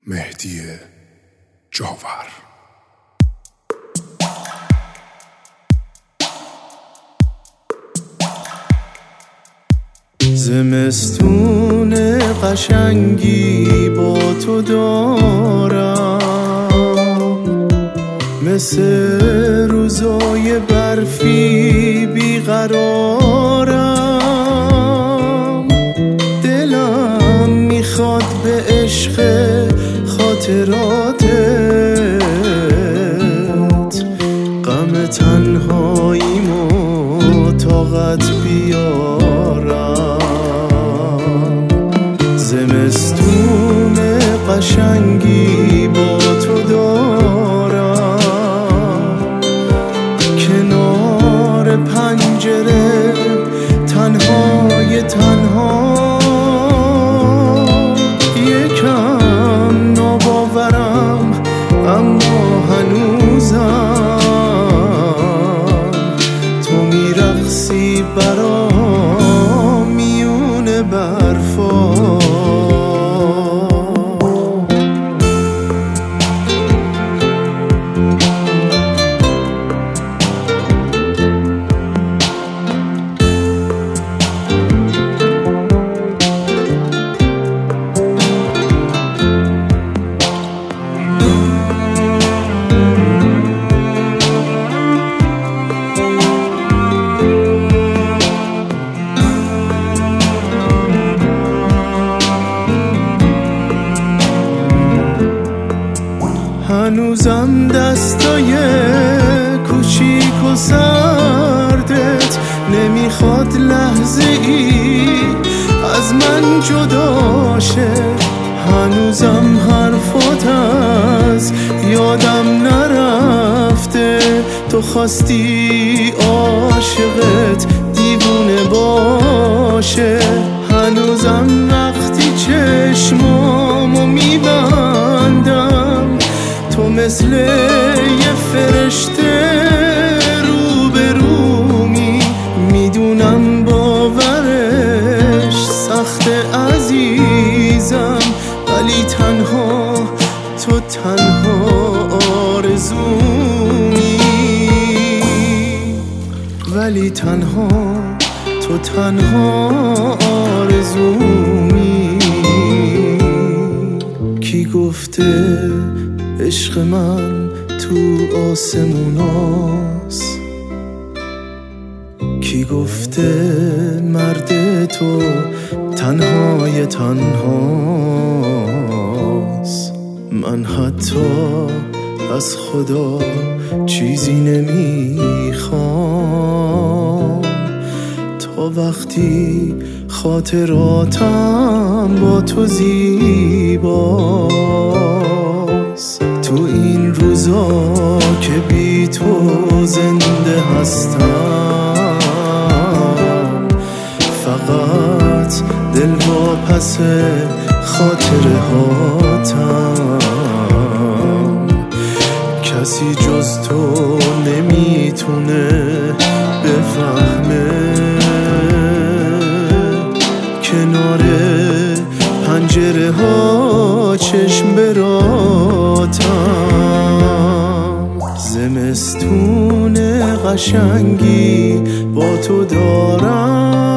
مهدی جاور. زمستون قشنگی با تو دارم، مثل روزای برفی بیقرارم. دلم میخواد به عشق خاطراتت، غم تنهاییمو طاقت بیارم. زمستون قشنگی با تو دارم، کنار پنجره تنهای تنها. یکم ناباورم اما هنوزم تو میرقصی برام میون برفا. هنوزم دستای کوچیک و سردت نمیخواد لحظه ای از من جدا شه. هنوزم حرفات از یادم نرفته، تو خواستی عاشقت دیوونه باشه. هنوزم وقتی چشمامو میبندم تو مثل یه فرشته روبرومی. میدونم باورش سخت عزیزم، ولی تنها تو تنها آرزومی. ولی تنها تو تنها آرزومی. کی گفته عشق من تو آسموناست؟ کی گفته مرد تو تنهای تنهاست؟ من حتی از خدا چیزی نمیخوام تا وقتی خاطراتم با تو زیباست. تو این روزا که بی تو زنده هستم، فقط دل واپس خاطره هاتم. کسی جز تو نمیتونه بفهمه، کنار پنجره ها چشم براتم. زمستون قشنگی با تو دارم،